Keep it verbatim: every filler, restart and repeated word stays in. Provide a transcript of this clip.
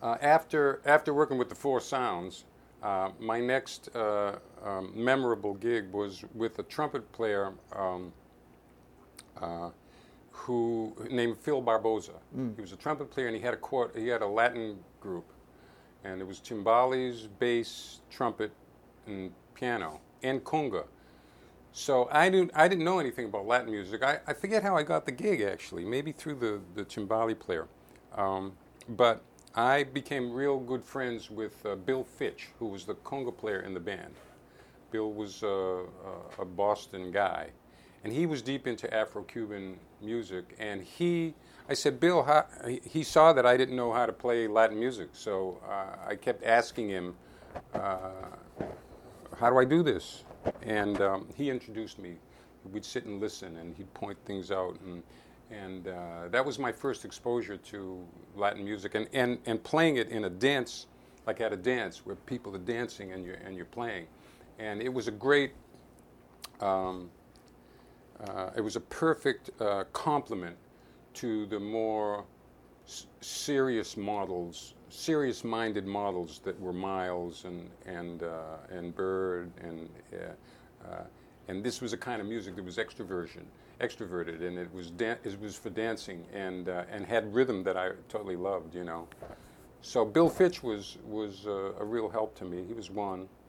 Uh, after after working with the Four Sounds, uh, my next uh, um, memorable gig was with a trumpet player um, uh, who named Phil Barboza. Mm. He was a trumpet player, and he had a quart- he had a Latin group, and it was timbales, bass, trumpet, and piano, and conga. So I didn't I didn't know anything about Latin music. I, I forget how I got the gig actually, maybe through the the timbale player, um, but I became real good friends with uh, Bill Fitch, who was the conga player in the band. Bill was uh, a, a Boston guy, and he was deep into Afro-Cuban music. And he, I said, Bill, how, he saw that I didn't know how to play Latin music, so uh, I kept asking him, uh, how do I do this? And um, he introduced me. We'd sit and listen, and he'd point things out, and and uh, that was my first exposure to Latin music, and, and, and playing it in a dance, like at a dance where people are dancing and you're and you're playing, and it was a great, um, uh, it was a perfect uh, complement to the more s- serious models, serious-minded models that were Miles and and uh, and Bird and. Uh, uh, and this was a kind of music that was extroversion, extroverted, and it was dan- it was for dancing, and uh, and had rhythm that I totally loved, you know. So Bill Fitch was was uh, a real help to me. He was one.